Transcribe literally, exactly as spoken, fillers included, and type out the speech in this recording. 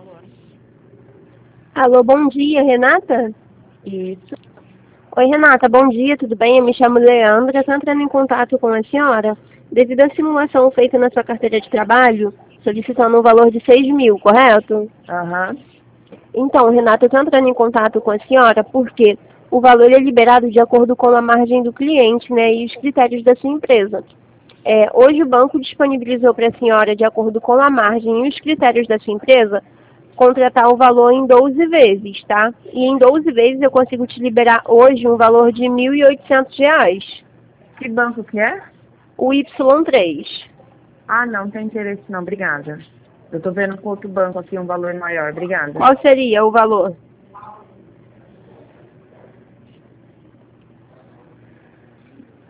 Alô, bom dia, Renata? Isso. Oi, Renata, bom dia, tudo bem? Eu me chamo Leandra, estou entrando em contato com a senhora devido à simulação feita na sua carteira de trabalho, solicitando um valor de seis mil, correto? Aham. Então, Renata, eu estou entrando em contato com a senhora porque o valor é liberado de acordo com a margem do cliente, né, e os critérios da sua empresa. É, hoje o banco disponibilizou para a senhora, de acordo com a margem e os critérios da sua empresa, contratar o valor em doze vezes, tá? E em doze vezes eu consigo te liberar hoje um valor de mil e oitocentos reais. Que banco que é? O Y três. Ah, não, não tem interesse não, obrigada. Eu tô vendo com outro banco aqui um valor maior, obrigada. Qual seria o valor?